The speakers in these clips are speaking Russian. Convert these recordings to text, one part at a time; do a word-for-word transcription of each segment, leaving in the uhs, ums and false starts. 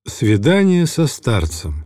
Свидание со старцем.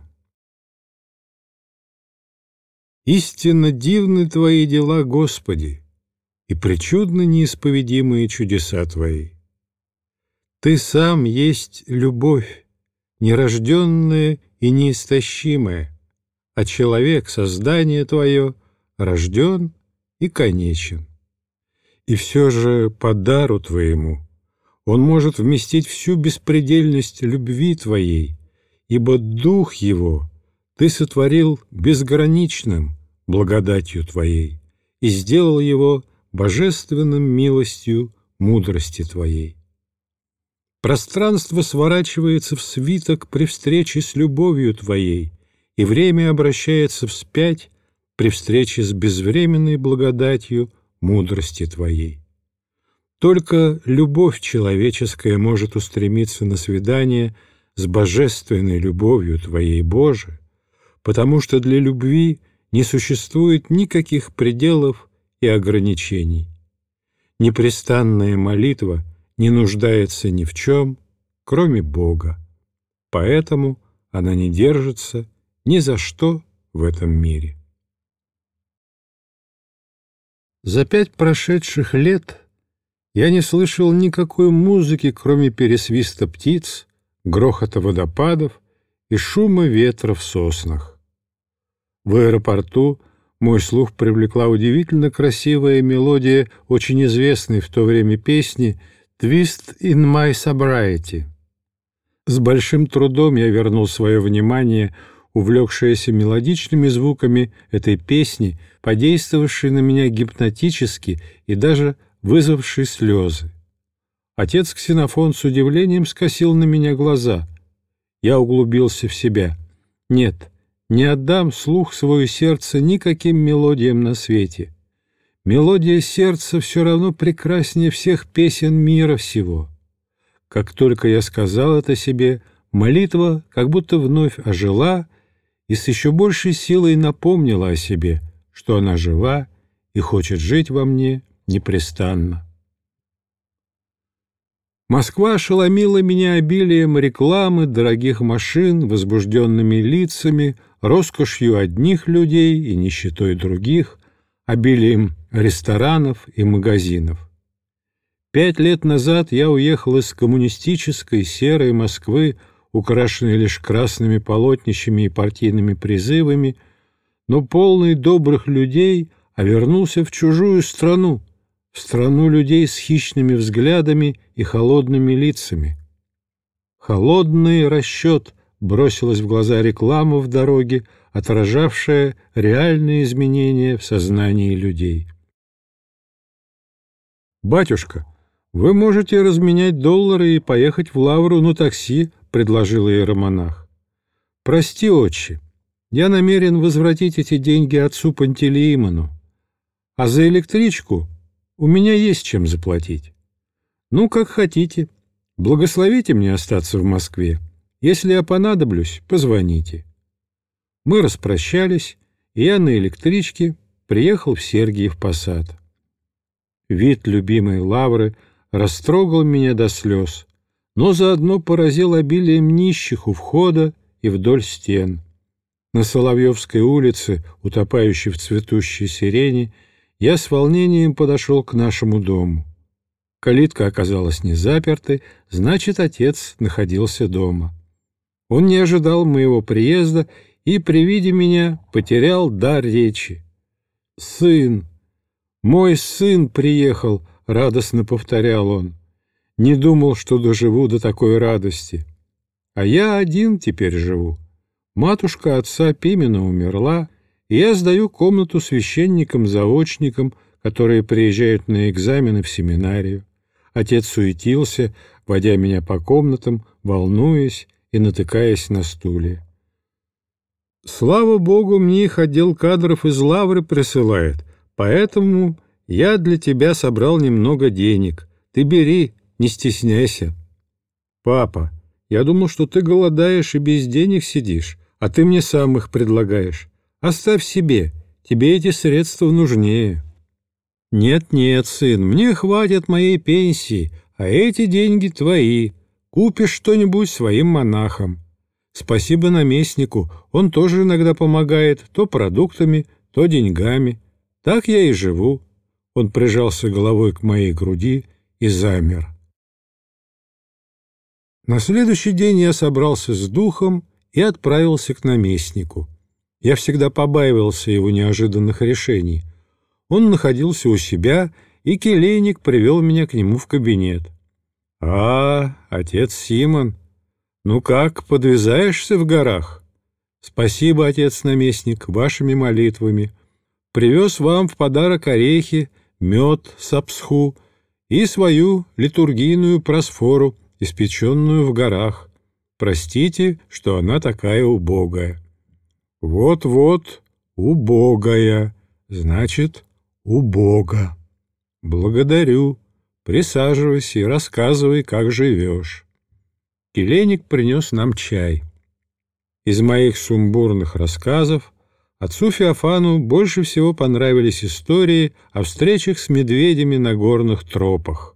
Истинно дивны Твои дела, Господи, и пречудны неисповедимые чудеса Твои. Ты сам есть любовь, нерожденная и неистощимая, а человек, создание Твое, рожден и конечен. И все же по дару Твоему он может вместить всю беспредельность любви Твоей, ибо Дух Его Ты сотворил безграничным благодатью Твоей и сделал его божественным милостью мудрости Твоей. Пространство сворачивается в свиток при встрече с любовью Твоей, и время обращается вспять при встрече с безвременной благодатью мудрости Твоей. Только любовь человеческая может устремиться на свидание с божественной любовью Твоей, Боже, потому что для любви не существует никаких пределов и ограничений. Непрестанная молитва не нуждается ни в чем, кроме Бога, поэтому она не держится ни за что в этом мире. За пять прошедших лет я не слышал никакой музыки, кроме пересвиста птиц, грохота водопадов и шума ветра в соснах. В аэропорту мой слух привлекла удивительно красивая мелодия очень известной в то время песни «Twist in my sobriety». С большим трудом я вернул свое внимание, увлекшееся мелодичными звуками этой песни, подействовавшей на меня гипнотически и даже вызвавший слезы. Отец Ксенофон с удивлением скосил на меня глаза. Я углубился в себя. Нет, не отдам слух свое сердце никаким мелодиям на свете. Мелодия сердца все равно прекраснее всех песен мира всего. Как только я сказал это себе, молитва как будто вновь ожила и с еще большей силой напомнила о себе, что она жива и хочет жить во мне непрестанно. Москва ошеломила меня обилием рекламы, дорогих машин, возбужденными лицами, роскошью одних людей и нищетой других, обилием ресторанов и магазинов. Пять лет назад я уехал из коммунистической серой Москвы, украшенной лишь красными полотнищами и партийными призывами, но полный добрых людей, а вернулся в чужую страну, в страну людей с хищными взглядами и холодными лицами. Холодный расчет бросилась в глаза реклама в дороге, отражавшая реальные изменения в сознании людей. «Батюшка, вы можете разменять доллары и поехать в Лавру на такси», — предложил иеромонах. «Прости, отче, я намерен возвратить эти деньги отцу Пантелеимону, а за электричку у меня есть чем заплатить. Ну, как хотите. Благословите мне остаться в Москве. Если я понадоблюсь, позвоните». Мы распрощались, и я на электричке приехал в Сергиев Посад. Вид любимой Лавры растрогал меня до слез, но заодно поразил обилием нищих у входа и вдоль стен. На Соловьевской улице, утопающей в цветущей сирени, я с волнением подошел к нашему дому. Калитка оказалась не запертой, значит, отец находился дома. Он не ожидал моего приезда и при виде меня потерял дар речи. «Сын! Мой сын приехал!» — радостно повторял он. «Не думал, что доживу до такой радости. А я один теперь живу. Матушка отца Пимена умерла, и я сдаю комнату священникам-заочникам, которые приезжают на экзамены в семинарию. Отец суетился, водя меня по комнатам, волнуясь и натыкаясь на стулья. Слава Богу, мне их отдел кадров из Лавры присылает, поэтому я для тебя собрал немного денег. Ты бери, не стесняйся. Папа, я думал, что ты голодаешь и без денег сидишь, а ты мне сам их предлагаешь. Оставь себе, тебе эти средства нужнее. Нет-нет, сын, мне хватит моей пенсии, а эти деньги твои. Купишь что-нибудь своим монахам. Спасибо наместнику, он тоже иногда помогает, то продуктами, то деньгами. Так я и живу». Он прижался головой к моей груди и замер. На следующий день я собрался с духом и отправился к наместнику. Я всегда побаивался его неожиданных решений. Он находился у себя, и келейник привел меня к нему в кабинет. «А, отец Симон, ну как, подвязаешься в горах?» «Спасибо, отец-наместник, вашими молитвами. Привез вам в подарок орехи, мед, сапсху и свою литургийную просфору, испеченную в горах. Простите, что она такая убогая». «Вот-вот, убогая, значит, убого. Благодарю. Присаживайся и рассказывай, как живешь». Келейник принес нам чай. Из моих сумбурных рассказов отцу Феофану больше всего понравились истории о встречах с медведями на горных тропах.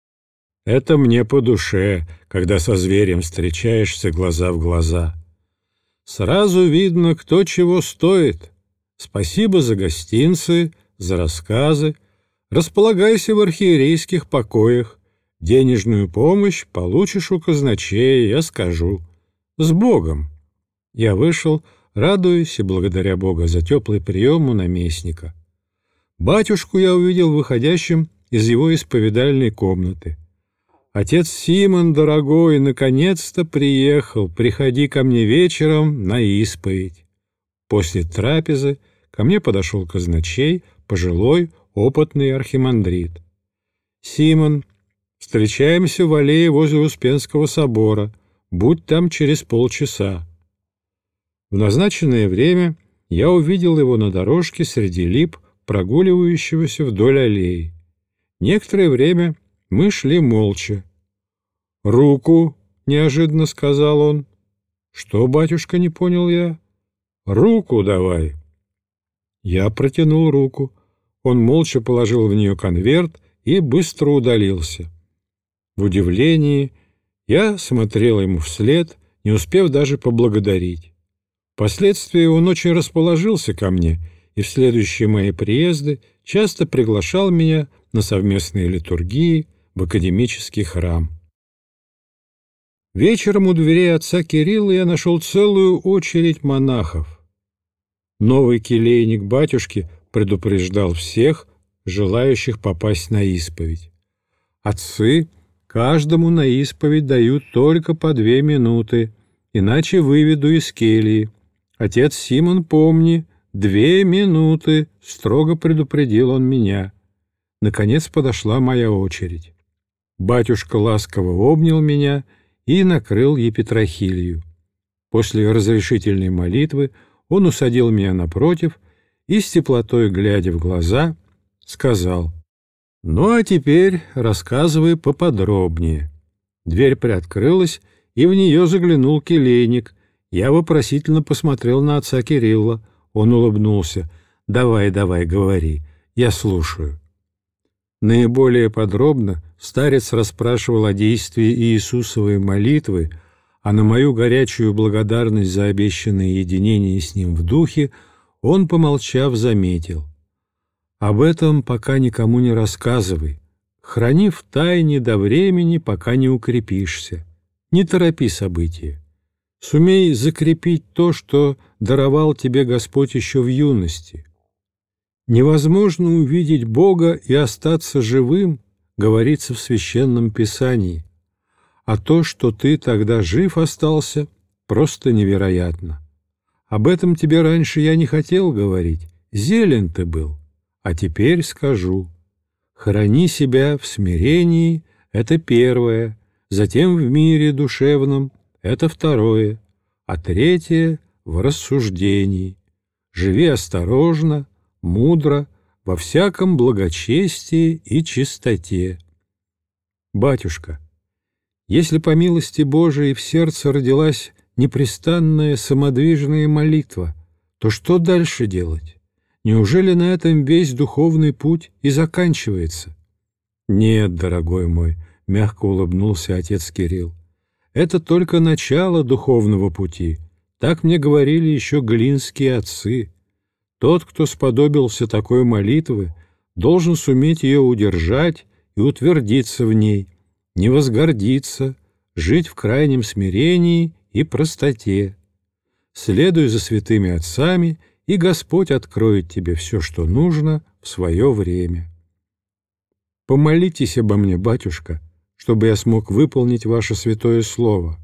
«Это мне по душе, когда со зверем встречаешься глаза в глаза. Сразу видно, кто чего стоит. Спасибо за гостинцы, за рассказы. Располагайся в архиерейских покоях. Денежную помощь получишь у казначея, я скажу. С Богом!» Я вышел, радуясь и благодаря Бога за теплый прием у наместника. Батюшку я увидел выходящим из его исповедальной комнаты. «Отец Симон, дорогой, наконец-то приехал. Приходи ко мне вечером на исповедь». После трапезы ко мне подошел казначей, пожилой, опытный архимандрит. «Симон, встречаемся в аллее возле Успенского собора. Будь там через полчаса». В назначенное время я увидел его на дорожке среди лип, прогуливающегося вдоль аллеи. Некоторое время мы шли молча. «Руку!» — неожиданно сказал он. «Что, батюшка?» — не понял я. «Руку давай!» Я протянул руку. Он молча положил в нее конверт и быстро удалился. В удивлении я смотрел ему вслед, не успев даже поблагодарить. Впоследствии он очень расположился ко мне и в следующие мои приезды часто приглашал меня на совместные литургии в академический храм. Вечером у дверей отца Кирилла я нашел целую очередь монахов. Новый келейник батюшки предупреждал всех, желающих попасть на исповедь. Отцы каждому на исповедь дают только по две минуты, иначе выведу из кельи. Отец Симон, помни, две минуты, строго предупредил он меня. Наконец подошла моя очередь. Батюшка ласково обнял меня и накрыл епитрахилью. После разрешительной молитвы он усадил меня напротив и, с теплотой глядя в глаза, сказал: «Ну, а теперь рассказывай поподробнее». Дверь приоткрылась, и в нее заглянул келейник. Я вопросительно посмотрел на отца Кирилла. Он улыбнулся. «Давай, давай, говори, я слушаю». Наиболее подробно старец расспрашивал о действии Иисусовой молитвы, а на мою горячую благодарность за обещанное единение с ним в духе он, помолчав, заметил: «Об этом пока никому не рассказывай, храни в тайне до времени, пока не укрепишься, не торопи события. Сумей закрепить то, что даровал тебе Господь еще в юности. Невозможно увидеть Бога и остаться живым, говорится в Священном Писании, а то, что ты тогда жив остался, просто невероятно. Об этом тебе раньше я не хотел говорить, зелен ты был, а теперь скажу. Храни себя в смирении — это первое, затем в мире душевном — это второе, а третье — в рассуждении. Живи осторожно, мудро, во всяком благочестии и чистоте». Батюшка, если по милости Божией в сердце родилась непрестанная самодвижная молитва, то что дальше делать? Неужели на этом весь духовный путь и заканчивается? Нет, дорогой мой, — мягко улыбнулся отец Кирилл, — Это только начало духовного пути. Так мне говорили еще глинские отцы. Тот, кто сподобился такой молитвы, должен суметь ее удержать и утвердиться в ней, не возгордиться, жить в крайнем смирении и простоте. Следуй за святыми отцами, и Господь откроет тебе все, что нужно, в свое время. Помолитесь обо мне, батюшка, чтобы я смог выполнить ваше святое слово.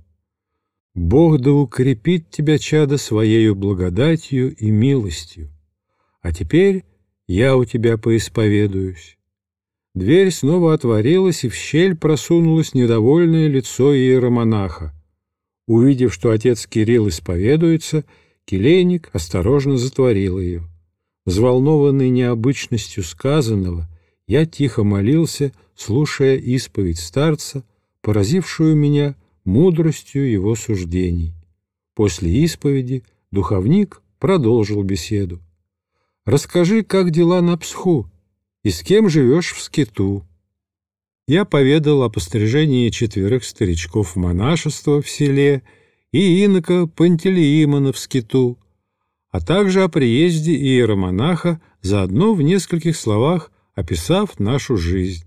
Бог да укрепит тебя, чадо, своею благодатью и милостью. А теперь я у тебя поисповедуюсь». Дверь снова отворилась, и в щель просунулось недовольное лицо иеромонаха. Увидев, что отец Кирилл исповедуется, келейник осторожно затворил ее. Взволнованный необычностью сказанного, я тихо молился, слушая исповедь старца, поразившую меня мудростью его суждений. После исповеди духовник продолжил беседу. «Расскажи, как дела на Псху, и с кем живешь в скиту?» Я поведал о пострижении четверых старичков в монашество в селе и инока Пантелеимона в скиту, а также о приезде иеромонаха, заодно в нескольких словах описав нашу жизнь.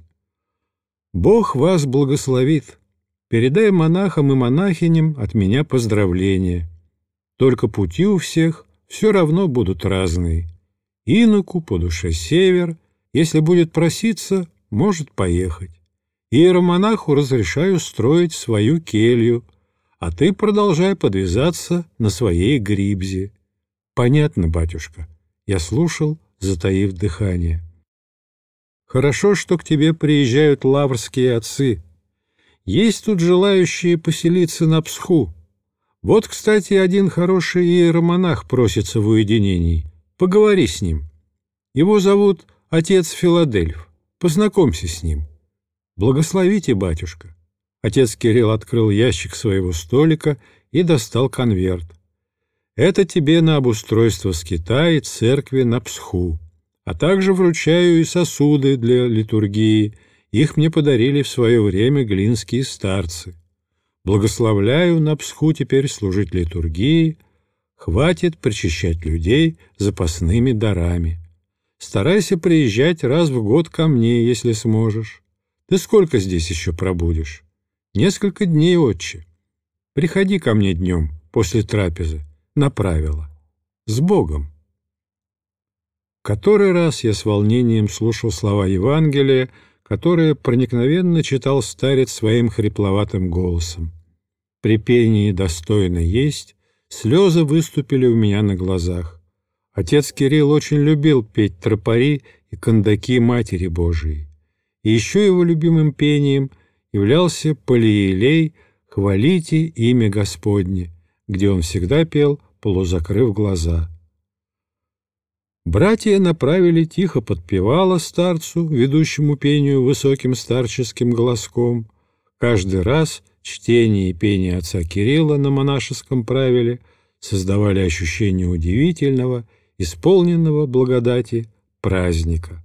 «Бог вас благословит. Передай монахам и монахиням от меня поздравления. Только пути у всех все равно будут разные. Иноку по душе север, если будет проситься, может поехать. Иеромонаху разрешаю строить свою келью, а ты продолжай подвязаться на своей грибзе». «Понятно, батюшка». Я слушал, затаив дыхание. «Хорошо, что к тебе приезжают лаврские отцы. Есть тут желающие поселиться на Псху. Вот, кстати, один хороший иеромонах просится в уединении. Поговори с ним. Его зовут отец Филадельф. Познакомься с ним». «Благословите, батюшка». Отец Кирилл открыл ящик своего столика и достал конверт. «Это тебе на обустройство скита и церкви на Псху, а также вручаю и сосуды для литургии. Их мне подарили в свое время глинские старцы. Благословляю на Псху теперь служить литургии. Хватит причащать людей запасными дарами. Старайся приезжать раз в год ко мне, если сможешь. Ты сколько здесь еще пробудешь?» «Несколько дней, отче. Приходи ко мне днем после трапезы, на правила. С Богом». Который раз я с волнением слушал слова Евангелия, которые проникновенно читал старец своим хрипловатым голосом. При пении «Достойно есть» слезы выступили у меня на глазах. Отец Кирилл очень любил петь тропари и кандаки Матери Божией. И еще его любимым пением являлся Полиелей «Хвалите имя Господне», где он всегда пел, полузакрыв глаза. Братья направили тихо подпевало старцу, ведущему пению высоким старческим голоском. Каждый раз чтение и пение отца Кирилла на монашеском правиле создавали ощущение удивительного, исполненного благодати праздника.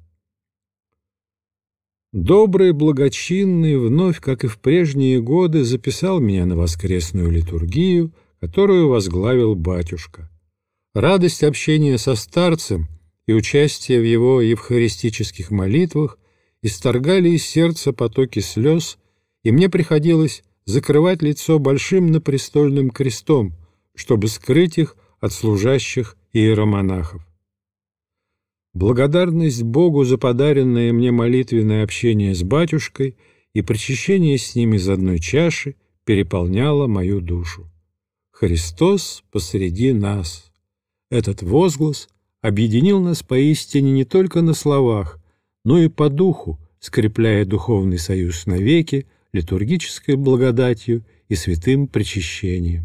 Добрый, благочинный, вновь, как и в прежние годы, записал меня на воскресную литургию, которую возглавил батюшка. Радость общения со старцем и участие в его евхаристических молитвах исторгали из сердца потоки слез, и мне приходилось закрывать лицо большим напрестольным крестом, чтобы скрыть их от служащих иеромонахов. Благодарность Богу за подаренное мне молитвенное общение с батюшкой и причащение с ним из одной чаши переполняло мою душу. Христос посреди нас. Этот возглас объединил нас поистине не только на словах, но и по духу, скрепляя духовный союз навеки литургической благодатью и святым причащением.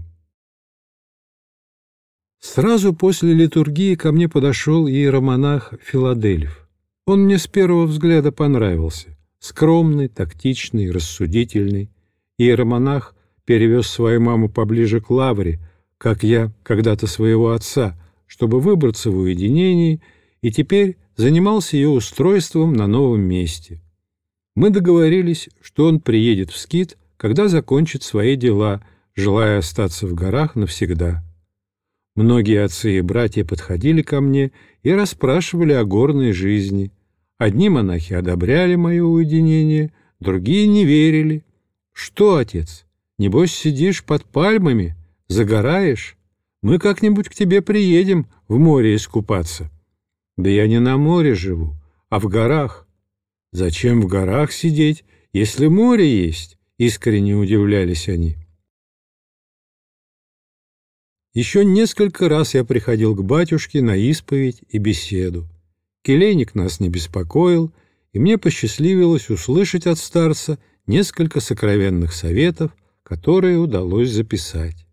Сразу после литургии ко мне подошел иеромонах Филадельф. Он мне с первого взгляда понравился. Скромный, тактичный, рассудительный. Иеромонах перевез свою маму поближе к лавре, как я когда-то своего отца, чтобы выбраться в уединении, и теперь занимался ее устройством на новом месте. Мы договорились, что он приедет в скит, когда закончит свои дела, желая остаться в горах навсегда. Многие отцы и братья подходили ко мне и расспрашивали о горной жизни. Одни монахи одобряли мое уединение, другие не верили. «Что, отец, небось сидишь под пальмами, загораешь? Мы как-нибудь к тебе приедем в море искупаться». «Да я не на море живу, а в горах». «Зачем в горах сидеть, если море есть?» — искренне удивлялись они. Еще несколько раз я приходил к батюшке на исповедь и беседу. Келейник нас не беспокоил, и мне посчастливилось услышать от старца несколько сокровенных советов, которые удалось записать.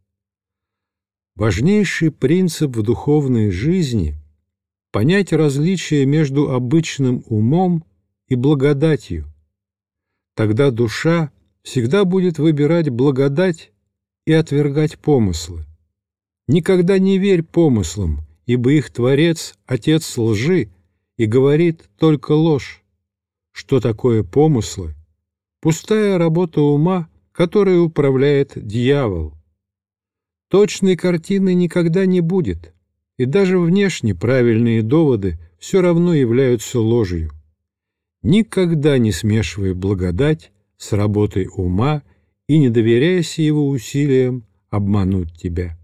Важнейший принцип в духовной жизни — понять различие между обычным умом и благодатью. Тогда душа всегда будет выбирать благодать и отвергать помыслы. Никогда не верь помыслам, ибо их творец — отец лжи и говорит только ложь. Что такое помыслы? Пустая работа ума, которой управляет дьявол. Точной картины никогда не будет, и даже внешне правильные доводы все равно являются ложью. Никогда не смешивай благодать с работой ума и не доверяйся его усилиям обмануть тебя.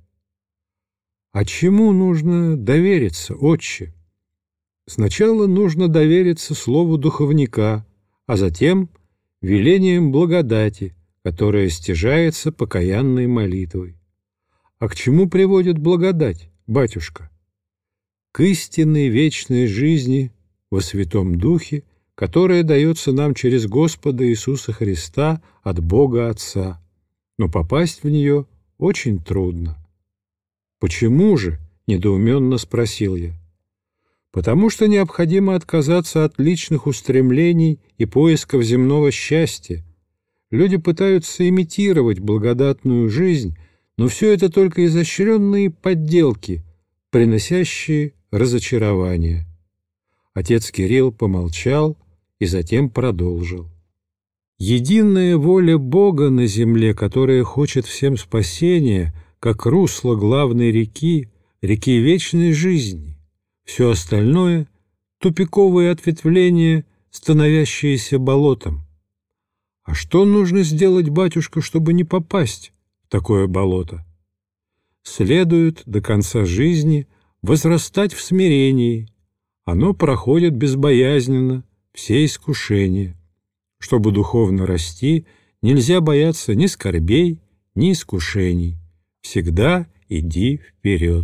А чему нужно довериться, отче? Сначала нужно довериться слову духовника, а затем велением благодати, которая стяжается покаянной молитвой. А к чему приводит благодать, батюшка? К истинной вечной жизни во Святом Духе, которая дается нам через Господа Иисуса Христа от Бога Отца, но попасть в нее очень трудно. «Почему же?» — недоуменно спросил я. «Потому что необходимо отказаться от личных устремлений и поисков земного счастья. Люди пытаются имитировать благодатную жизнь, но все это только изощренные подделки, приносящие разочарование». Отец Кирилл помолчал и затем продолжил. «Единая воля Бога на земле, которая хочет всем спасения, как русло главной реки, реки вечной жизни. Все остальное — тупиковые ответвления, становящиеся болотом. А что нужно сделать, батюшка, чтобы не попасть в такое болото? Следует до конца жизни возрастать в смирении. Оно проходит безбоязненно все искушения. Чтобы духовно расти, нельзя бояться ни скорбей, ни искушений. Всегда иди вперед.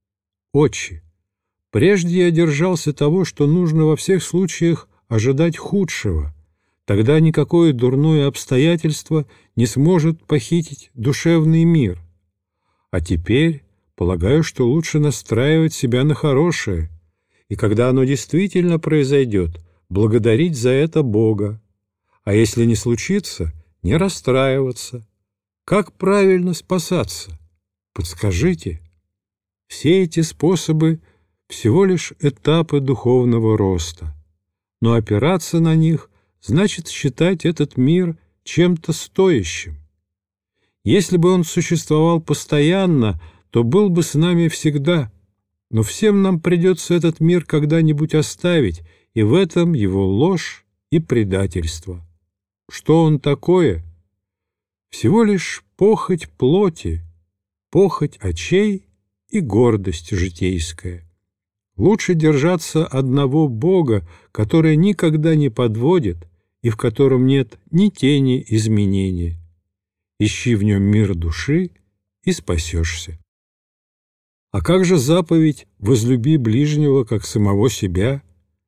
Отче, прежде я держался того, что нужно во всех случаях ожидать худшего. Тогда никакое дурное обстоятельство не сможет похитить душевный мир. А теперь полагаю, что лучше настраивать себя на хорошее, и когда оно действительно произойдет, благодарить за это Бога. А если не случится, не расстраиваться. Как правильно спасаться? Подскажите. Все эти способы — всего лишь этапы духовного роста, но опираться на них значит считать этот мир чем-то стоящим. Если бы он существовал постоянно, то был бы с нами всегда, но всем нам придется этот мир когда-нибудь оставить, и в этом его ложь и предательство. Что он такое? Всего лишь похоть плоти, похоть очей и гордость житейская. Лучше держаться одного Бога, который никогда не подводит и в котором нет ни тени изменения. Ищи в нем мир души и спасешься. А как же заповедь «возлюби ближнего, как самого себя»?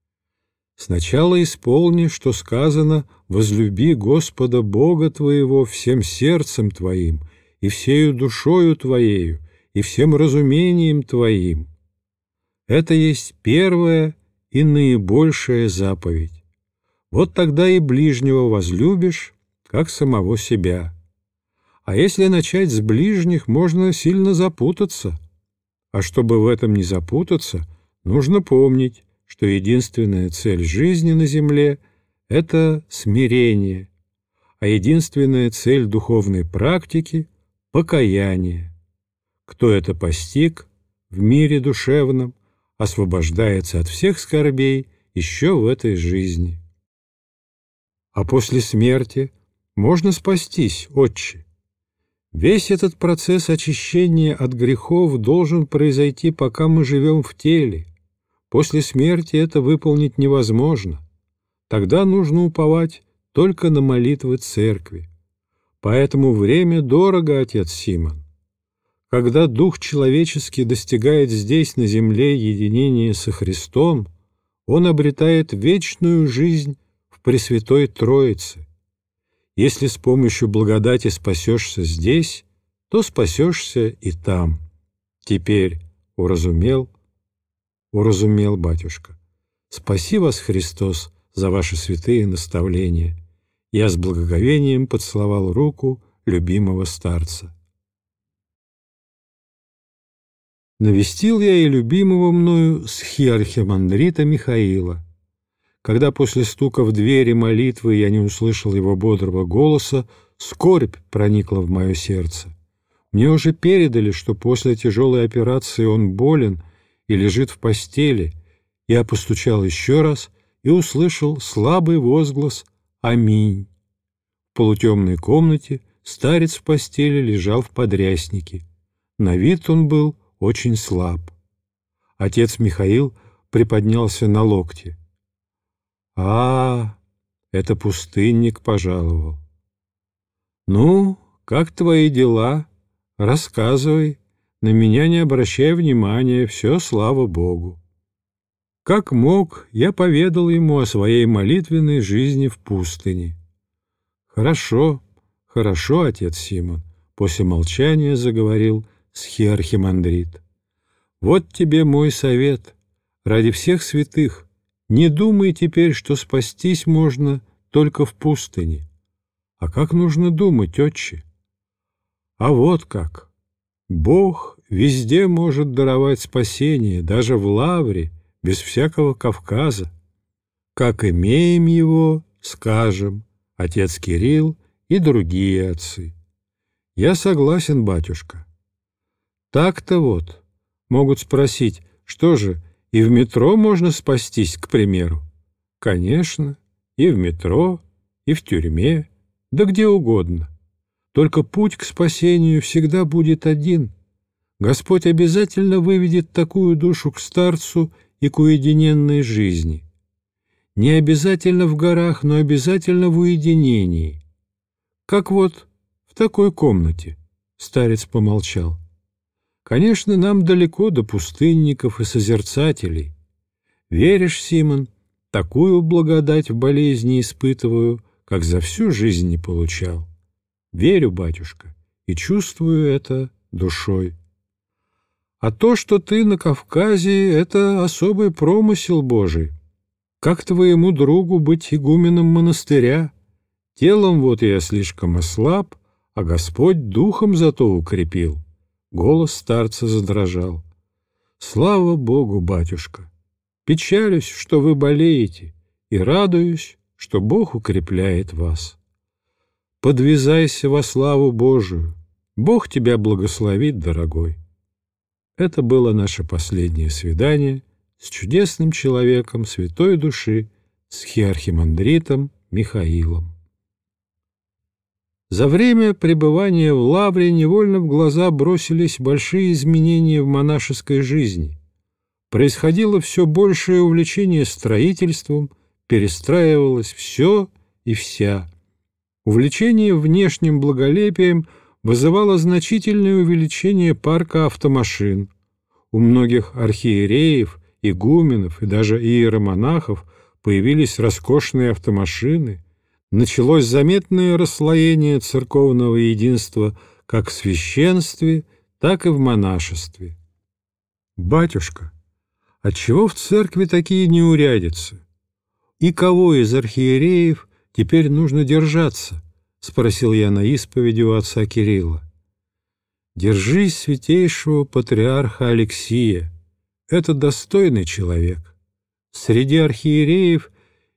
Сначала исполни, что сказано: «Возлюби Господа Бога твоего всем сердцем твоим, и всею душою твоею, и всем разумением твоим». Это есть первая и наибольшая заповедь. Вот тогда и ближнего возлюбишь, как самого себя. А если начать с ближних, можно сильно запутаться. А чтобы в этом не запутаться, нужно помнить, что единственная цель жизни на земле — это смирение. а единственная цель духовной практики — покаяние. Кто это постиг в мире душевном, освобождается от всех скорбей еще в этой жизни. А после смерти можно спастись, отче. Весь этот процесс очищения от грехов должен произойти, пока мы живем в теле. После смерти это выполнить невозможно. Тогда нужно уповать только на молитвы церкви. Поэтому время дорого, отец Симон. Когда дух человеческий достигает здесь, на земле, единения со Христом, он обретает вечную жизнь в Пресвятой Троице. Если с помощью благодати спасешься здесь, то спасешься и там. Теперь уразумел? Уразумел, батюшка. Спаси вас, Христос, за ваши святые наставления. Я с благоговением поцеловал руку любимого старца. Навестил я и любимого мною схиархимандрита Михаила. Когда после стука в двери молитвы я не услышал его бодрого голоса, скорбь проникла в мое сердце. Мне уже передали, что после тяжелой операции он болен и лежит в постели. Я постучал еще раз и услышал слабый возглас «Аминь». В полутемной комнате старец в постели лежал в подряснике. На вид он был очень слаб. Отец Михаил приподнялся на локте. «А, это пустынник пожаловал. Ну, как твои дела? Рассказывай. На меня не обращай внимания, все, слава Богу». Как мог, я поведал ему о своей молитвенной жизни в пустыне. «Хорошо, хорошо, отец Симон», — после молчания заговорил схиархимандрит. «Вот тебе мой совет. Ради всех святых не думай теперь, что спастись можно только в пустыне. А как нужно думать, отче? А вот как. Бог везде может даровать спасение, даже в лавре, без всякого Кавказа. Как имеем его, скажем, отец Кирилл и другие отцы. Я согласен, батюшка. Так-то вот. Могут спросить, что же, и в метро можно спастись, к примеру? Конечно, и в метро, и в тюрьме, да где угодно. Только путь к спасению всегда будет один. Господь обязательно выведет такую душу к старцу и к уединенной жизни. Не обязательно в горах, но обязательно в уединении. Как вот в такой комнате, — старец помолчал. Конечно, нам далеко до пустынников и созерцателей. Веришь, Симон, такую благодать в болезни испытываю, как за всю жизнь не получал. Верю, батюшка, и чувствую это душой. А то, что ты на Кавказе, — это особый промысел Божий. Как твоему другу быть игуменом монастыря? Телом вот я слишком ослаб, а Господь духом зато укрепил. Голос старца задрожал. Слава Богу, батюшка! Печалюсь, что вы болеете, и радуюсь, что Бог укрепляет вас. Подвязайся во славу Божию. Бог тебя благословит, дорогой. Это было наше последнее свидание с чудесным человеком святой души, схиархимандритом Михаилом. За время пребывания в лавре невольно в глаза бросились большие изменения в монашеской жизни. Происходило все большее увлечение строительством, перестраивалось все и вся. Увлечение внешним благолепием вызывало значительное увеличение парка автомашин. У многих архиереев, игуменов и даже иеромонахов появились роскошные автомашины. Началось заметное расслоение церковного единства как в священстве, так и в монашестве. «Батюшка, отчего в церкви такие неурядицы? И кого из архиереев теперь нужно держаться?» — спросил я на исповеди у отца Кирилла. «Держись святейшего патриарха Алексия. Это достойный человек. Среди архиереев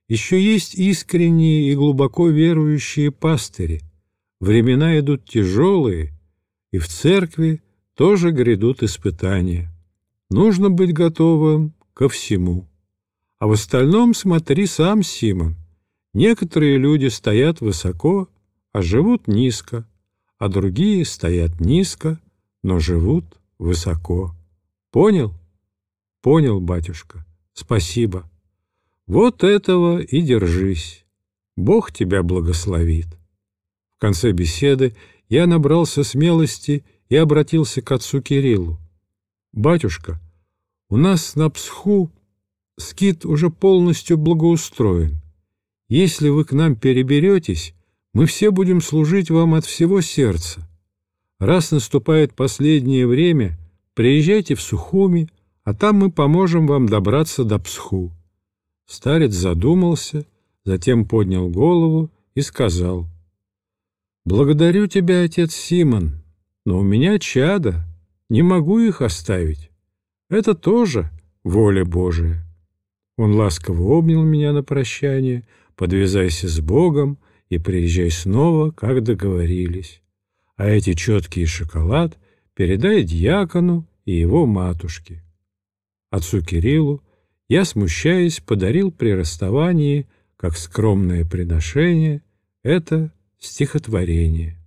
Еще есть искренние и глубоко верующие пастыри. Времена идут тяжелые, и в церкви тоже грядут испытания. Нужно быть готовым ко всему. А в остальном смотри сам, Симон. Некоторые люди стоят высоко, а живут низко, а другие стоят низко, но живут высоко. Понял? Понял, батюшка. Спасибо. Вот этого и держись. Бог тебя благословит. В конце беседы я набрался смелости и обратился к отцу Кириллу. «Батюшка, у нас на Псху скит уже полностью благоустроен. Если вы к нам переберетесь, мы все будем служить вам от всего сердца. Раз наступает последнее время, приезжайте в Сухуми, а там мы поможем вам добраться до Псху». Старец задумался, затем поднял голову и сказал: «Благодарю тебя, отец Симон, но у меня чадо, не могу их оставить. Это тоже воля Божия». Он ласково обнял меня на прощание: «Подвязайся с Богом и приезжай снова, как договорились. А эти четкие шоколад передай дьякону и его матушке». Отцу Кириллу я, смущаясь, подарил при расставании, как скромное приношение, это стихотворение.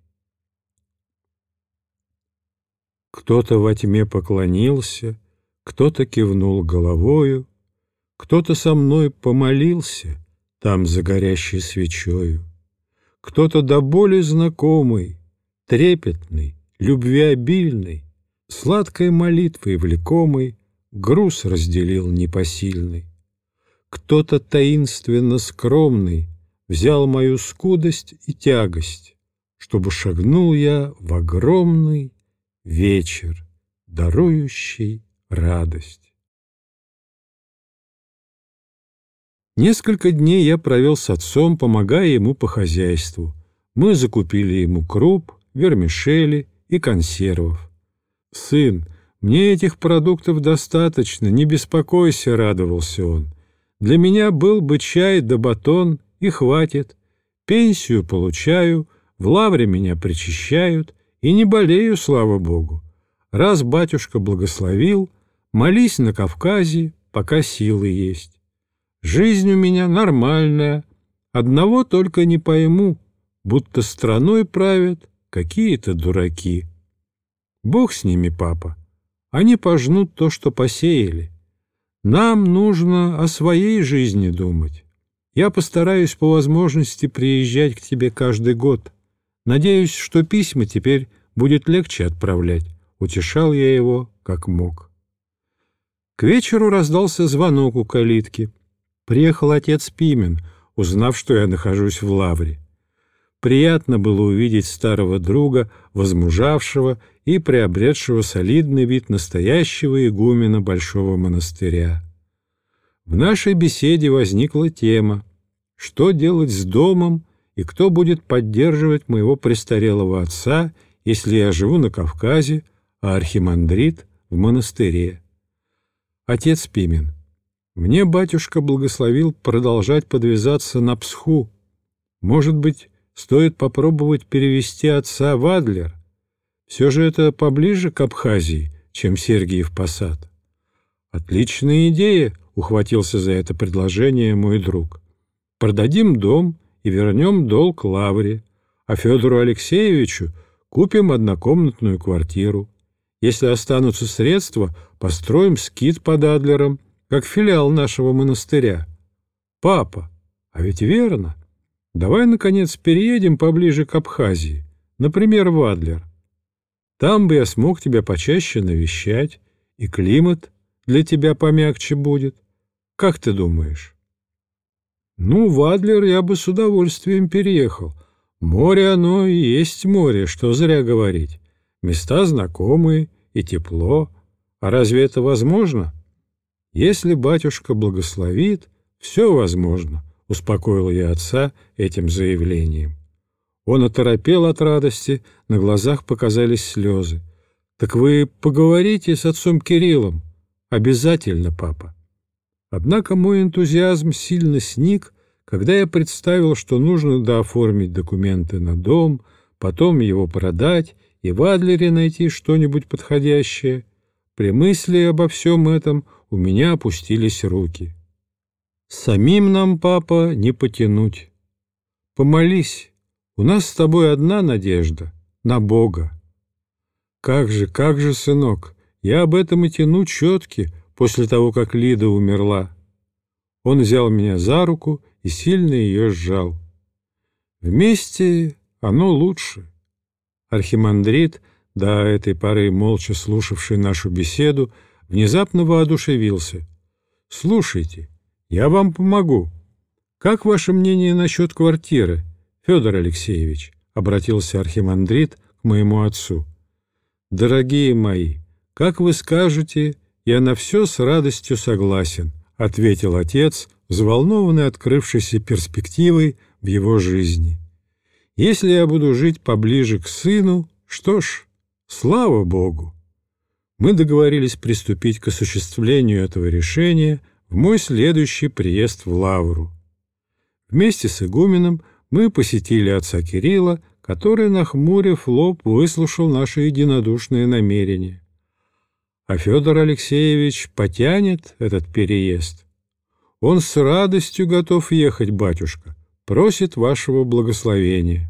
Кто-то во тьме поклонился, кто-то кивнул головою, кто-то со мной помолился там за горящей свечою, кто-то до боли знакомый, трепетный, любвеобильный, сладкой молитвой влекомый груз разделил непосильный. Кто-то таинственно скромный взял мою скудость и тягость, чтобы шагнул я в огромный вечер, дарующий радость. Несколько дней я провел с отцом, помогая ему по хозяйству. Мы закупили ему круп, вермишели и консервов. «Сын, мне этих продуктов достаточно, не беспокойся», — радовался он. «Для меня был бы чай да батон, и хватит. Пенсию получаю, в лавре меня причащают, и не болею, слава Богу. Раз батюшка благословил, молись на Кавказе, пока силы есть. Жизнь у меня нормальная, одного только не пойму, будто страной правят какие-то дураки. Бог с ними, папа, они пожнут то, что посеяли. Нам нужно о своей жизни думать. Я постараюсь по возможности приезжать к тебе каждый год. Надеюсь, что письма теперь будет легче отправлять». Утешал я его, как мог. К вечеру раздался звонок у калитки. Приехал отец Пимен, узнав, что я нахожусь в лавре. Приятно было увидеть старого друга, возмужавшего и приобретшего солидный вид настоящего игумена большого монастыря. В нашей беседе возникла тема: что делать с домом и кто будет поддерживать моего престарелого отца, если я живу на Кавказе, а архимандрит в монастыре. Отец Пимен, мне батюшка благословил продолжать подвязаться на Псху. Может быть, стоит попробовать перевести отца в Адлер? Все же это поближе к Абхазии, чем Сергиев Посад. Отличная идея, ухватился за это предложение мой друг. Продадим дом и вернем долг лавре, а Федору Алексеевичу купим однокомнатную квартиру. Если останутся средства, построим скит под Адлером, как филиал нашего монастыря. Папа, а ведь верно. Давай, наконец, переедем поближе к Абхазии, например, в Адлер. Там бы я смог тебя почаще навещать, и климат для тебя помягче будет. Как ты думаешь? Ну, в Адлер я бы с удовольствием переехал. Море оно и есть море, что зря говорить. Места знакомые и тепло. А разве это возможно? Если батюшка благословит, все возможно, успокоил я отца этим заявлением. Он оторопел от радости, на глазах показались слезы. Так вы поговорите с отцом Кириллом. Обязательно, папа. Однако мой энтузиазм сильно сник, Когда я представил, что нужно дооформить документы на дом, потом его продать и в Адлере найти что-нибудь подходящее, при мысли обо всем этом у меня опустились руки. Самим нам, папа, не потянуть. Помолись, у нас с тобой одна надежда — на Бога. Как же, как же, сынок, я об этом и тяну четки после того, как Лида умерла. Он взял меня за руку и сильно ее сжал. Вместе оно лучше. Архимандрит, до этой поры молча слушавший нашу беседу, внезапно воодушевился. «Слушайте, я вам помогу. Как ваше мнение насчет квартиры, Федор Алексеевич?» — обратился архимандрит к моему отцу. «Дорогие мои, как вы скажете, я на все с радостью согласен», — ответил отец, взволнованный открывшейся перспективой в его жизни. «Если я буду жить поближе к сыну, что ж, слава Богу!» Мы договорились приступить к осуществлению этого решения в мой следующий приезд в Лавру. Вместе с игуменом мы посетили отца Кирилла, который, нахмурив лоб, выслушал наши единодушные намерения. А Федор Алексеевич потянет этот переезд. Он с радостью готов ехать, батюшка, просит вашего благословения.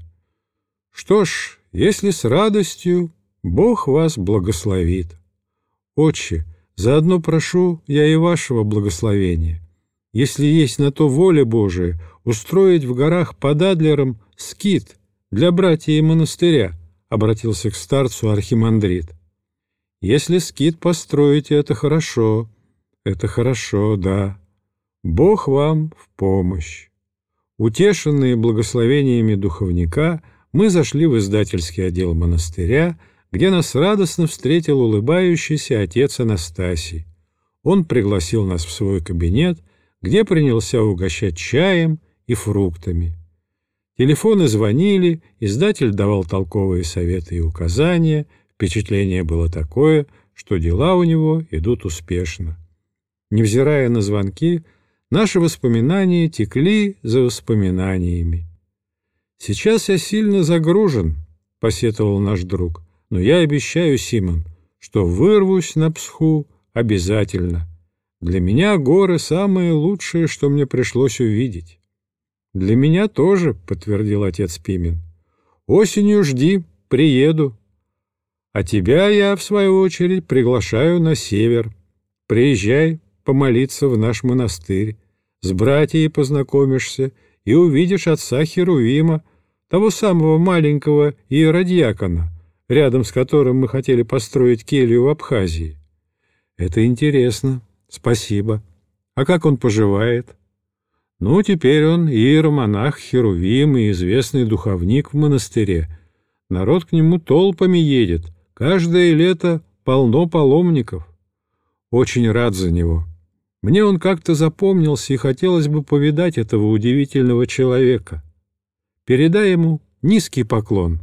Что ж, если с радостью, Бог вас благословит. Отче, заодно прошу я и вашего благословения. Если есть на то воля Божия, устроить в горах под Адлером скит для братьев монастыря, обратился к старцу архимандрит. Если скит построите, это хорошо, это хорошо, да. Бог вам в помощь. Утешенные благословениями духовника, мы зашли в издательский отдел монастыря, где нас радостно встретил улыбающийся отец Анастасий. Он пригласил нас в свой кабинет, где принялся угощать чаем и фруктами. Телефоны звонили, издатель давал толковые советы и указания, впечатление было такое, что дела у него идут успешно. Невзирая на звонки, наши воспоминания текли за воспоминаниями. «Сейчас я сильно загружен», — посетовал наш друг, «но я обещаю, Симон, что вырвусь на Псху обязательно. Для меня горы — самое лучшее, что мне пришлось увидеть». «Для меня тоже», — подтвердил отец Пимен. «Осенью жди, приеду. А тебя я, в свою очередь, приглашаю на север. Приезжай помолиться в наш монастырь, с братьями познакомишься и увидишь отца Херувима, того самого маленького иеродьякона, рядом с которым мы хотели построить келью в Абхазии. Это интересно, спасибо. А как он поживает? Ну, теперь он иеромонах Херувим и известный духовник в монастыре. Народ к нему толпами едет, каждое лето полно паломников. Очень рад за него. Мне он как-то запомнился, и хотелось бы повидать этого удивительного человека. Передай ему низкий поклон».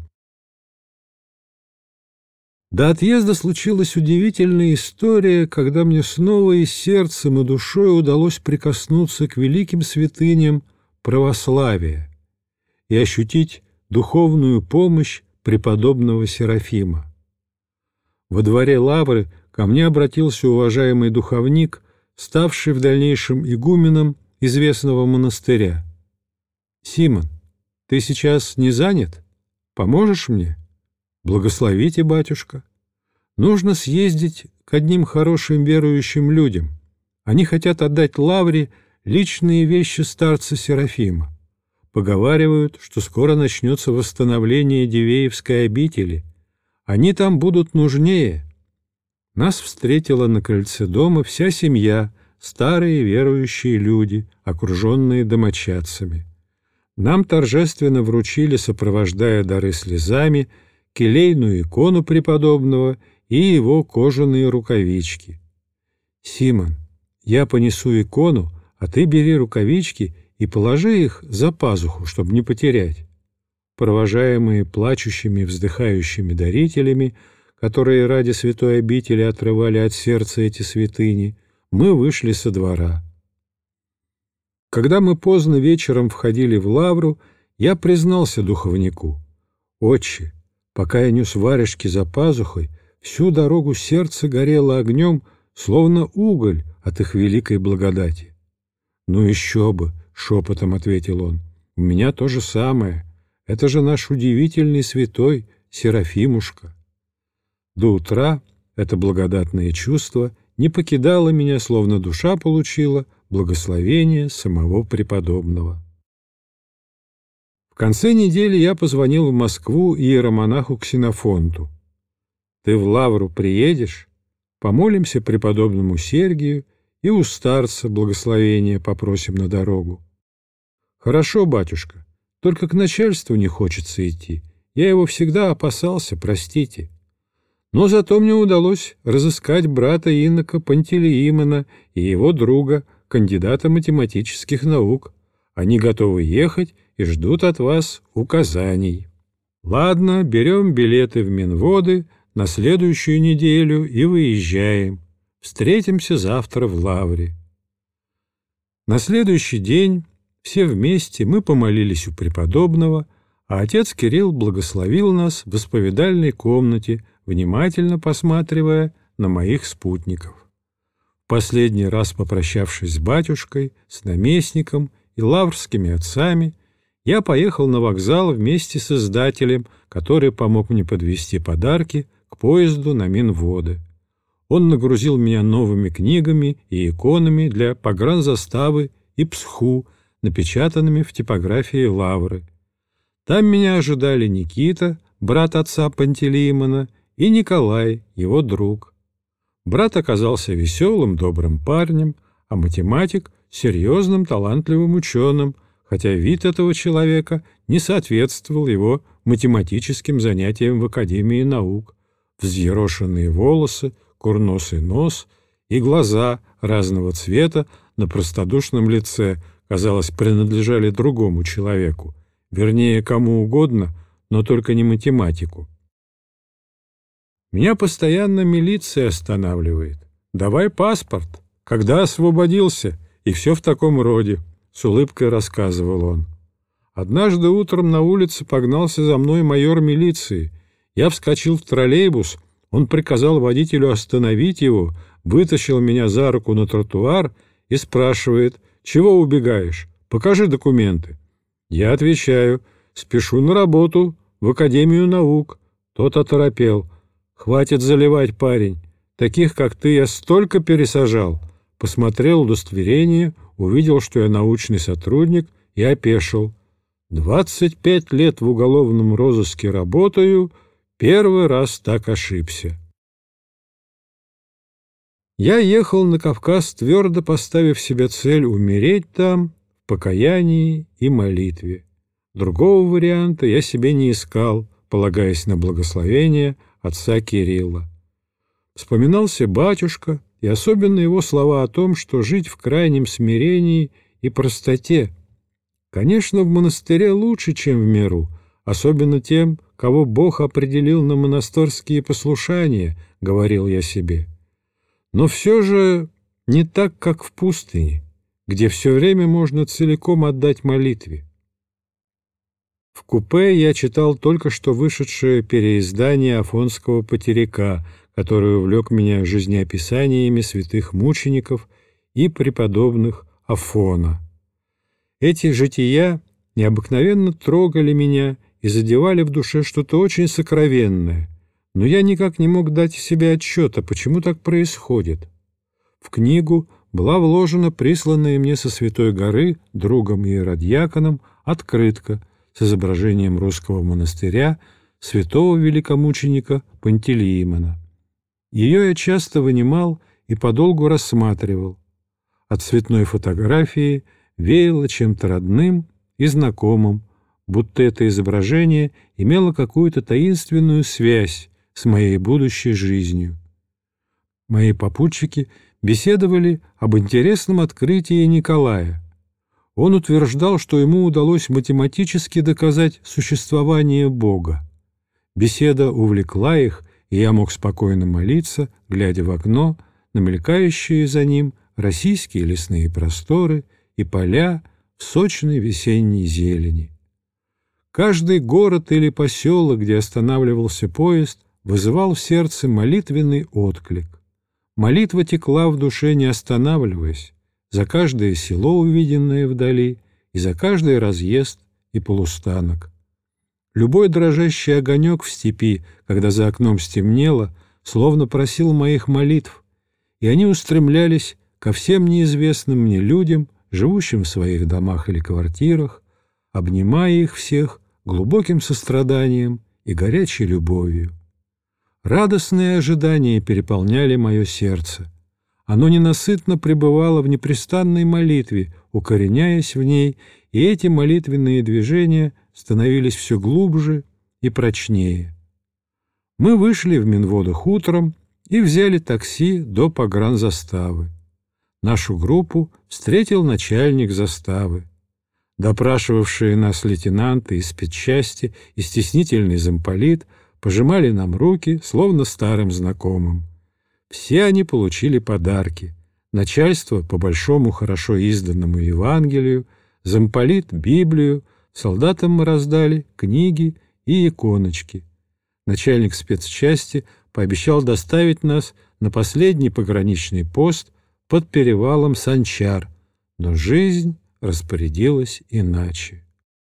До отъезда случилась удивительная история, когда мне снова и сердцем, и душой удалось прикоснуться к великим святыням православия и ощутить духовную помощь преподобного Серафима. Во дворе Лавры ко мне обратился уважаемый духовник, ставший в дальнейшем игуменом известного монастыря. «Симон, ты сейчас не занят? Поможешь мне?» «Благословите, батюшка. Нужно съездить к одним хорошим верующим людям. Они хотят отдать Лавре личные вещи старца Серафима. Поговаривают, что скоро начнется восстановление Дивеевской обители. Они там будут нужнее». Нас встретила на крыльце дома вся семья, старые верующие люди, окруженные домочадцами. Нам торжественно вручили, сопровождая дары слезами, келейную икону преподобного и его кожаные рукавички. «Симон, я понесу икону, а ты бери рукавички и положи их за пазуху, чтобы не потерять». Провожаемые плачущими и вздыхающими дарителями, которые ради святой обители отрывали от сердца эти святыни, мы вышли со двора. Когда мы поздно вечером входили в лавру, я признался духовнику: «Отче, пока я нес варежки за пазухой, всю дорогу сердце горело огнем, словно уголь от их великой благодати». «Ну еще бы!» — шепотом ответил он. «У меня то же самое. Это же наш удивительный святой Серафимушка». До утра это благодатное чувство не покидало меня, словно душа получила благословение самого преподобного. В конце недели я позвонил в Москву иеромонаху Ксенофонту. «Ты в лавру приедешь? Помолимся преподобному Сергию и у старца благословения попросим на дорогу». «Хорошо, батюшка, только к начальству не хочется идти. Я его всегда опасался, простите». Но зато мне удалось разыскать брата инока Пантелеимона и его друга, кандидата математических наук. Они готовы ехать и ждут от вас указаний. Ладно, берем билеты в Минводы на следующую неделю и выезжаем. Встретимся завтра в лавре. На следующий день все вместе мы помолились у преподобного, а отец Кирилл благословил нас в исповедальной комнате, внимательно посматривая на моих спутников. Последний раз попрощавшись с батюшкой, с наместником и лаврскими отцами, я поехал на вокзал вместе с издателем, который помог мне подвезти подарки к поезду на Минводы. Он нагрузил меня новыми книгами и иконами для погранзаставы и псху, напечатанными в типографии лавры. Там меня ожидали Никита, брат отца Пантелеимона, и Николай, его друг. Брат оказался веселым, добрым парнем, а математик — серьезным, талантливым ученым, хотя вид этого человека не соответствовал его математическим занятиям в Академии наук. Взъерошенные волосы, курносый нос и глаза разного цвета на простодушном лице, казалось, принадлежали другому человеку, вернее, кому угодно, но только не математику. Меня постоянно милиция останавливает. «Давай паспорт. Когда освободился?» И все в таком роде, — с улыбкой рассказывал он. Однажды утром на улице погнался за мной майор милиции. Я вскочил в троллейбус, он приказал водителю остановить его, вытащил меня за руку на тротуар и спрашивает: «Чего убегаешь? Покажи документы». Я отвечаю: «Спешу на работу, в Академию наук». Тот оторопел: «Хватит заливать, парень. Таких, как ты, я столько пересажал». Посмотрел удостоверение, увидел, что я научный сотрудник, и опешил. «Двадцать пять лет в уголовном розыске работаю, первый раз так ошибся». Я ехал на Кавказ, твердо поставив себе цель умереть там в покаянии и молитве. Другого варианта я себе не искал, полагаясь на благословение отца Кирилла. Вспоминался батюшка, и особенно его слова о том, что жить в крайнем смирении и простоте. Конечно, в монастыре лучше, чем в миру, особенно тем, кого Бог определил на монастырские послушания, говорил я себе. Но все же не так, как в пустыне, где все время можно целиком отдать молитве. В купе я читал только что вышедшее переиздание Афонского потеряка, который увлек меня жизнеописаниями святых мучеников и преподобных Афона. Эти жития необыкновенно трогали меня и задевали в душе что-то очень сокровенное, но я никак не мог дать себе отчета, почему так происходит. В книгу была вложена присланная мне со Святой горы другом иеродьяконом открытка с изображением русского монастыря святого великомученика Пантелеимона. Ее я часто вынимал и подолгу рассматривал. От цветной фотографии веяло чем-то родным и знакомым, будто это изображение имело какую-то таинственную связь с моей будущей жизнью. Мои попутчики беседовали об интересном открытии Николая. Он утверждал, что ему удалось математически доказать существование Бога. Беседа увлекла их, и я мог спокойно молиться, глядя в окно на мелькающие за ним российские лесные просторы и поля в сочной весенней зелени. Каждый город или поселок, где останавливался поезд, вызывал в сердце молитвенный отклик. Молитва текла в душе, не останавливаясь, за каждое село, увиденное вдали, и за каждый разъезд и полустанок. Любой дрожащий огонек в степи, когда за окном стемнело, словно просил моих молитв, и они устремлялись ко всем неизвестным мне людям, живущим в своих домах или квартирах, обнимая их всех глубоким состраданием и горячей любовью. Радостные ожидания переполняли мое сердце. Оно ненасытно пребывало в непрестанной молитве, укореняясь в ней, и эти молитвенные движения становились все глубже и прочнее. Мы вышли в Минводах утром и взяли такси до погранзаставы. Нашу группу встретил начальник заставы. Допрашивавшие нас лейтенанты из спецчасти и стеснительный замполит пожимали нам руки, словно старым знакомым. Все они получили подарки. Начальство по большому хорошо изданному Евангелию, замполит — Библию, солдатам мы раздали книги и иконочки. Начальник спецчасти пообещал доставить нас на последний пограничный пост под перевалом Санчар, но жизнь распорядилась иначе.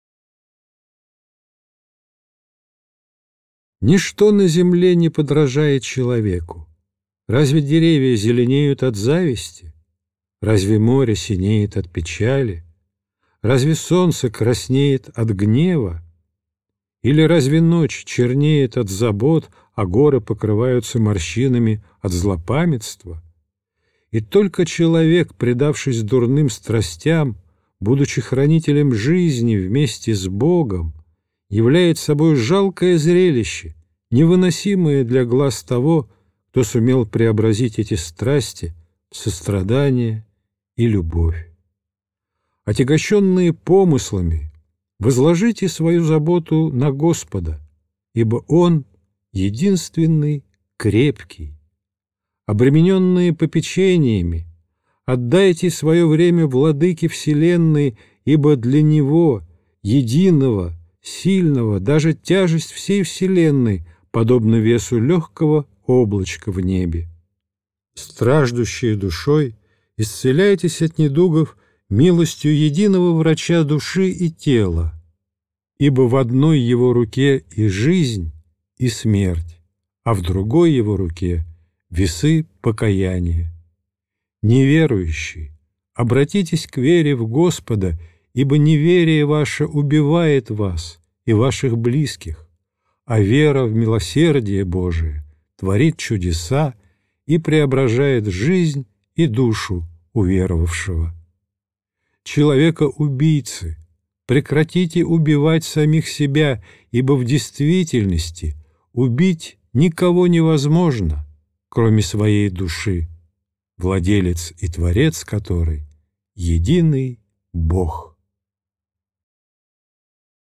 Ничто на земле не подражает человеку. Разве деревья зеленеют от зависти? Разве море синеет от печали? Разве солнце краснеет от гнева? Или разве ночь чернеет от забот, а горы покрываются морщинами от злопамятства? И только человек, предавшись дурным страстям, будучи хранителем жизни вместе с Богом, являет собой жалкое зрелище, невыносимое для глаз того, кто сумел преобразить эти страсти в сострадание и любовь. Отягощенные помыслами, возложите свою заботу на Господа, ибо Он единственный крепкий. Обремененные попечениями, отдайте свое время Владыке Вселенной, ибо для Него, единого, сильного, даже тяжесть всей Вселенной подобна весу легкого облачка в небе. Страждущие душой, исцеляйтесь от недугов милостью единого врача души и тела, ибо в одной его руке и жизнь, и смерть, а в другой его руке весы покаяния. Неверующие, обратитесь к вере в Господа, ибо неверие ваше убивает вас и ваших близких, а вера в милосердие Божие творит чудеса и преображает жизнь и душу уверовавшего. Человека-убийцы, прекратите убивать самих себя, ибо в действительности убить никого невозможно, кроме своей души, владелец и творец которой — единый Бог.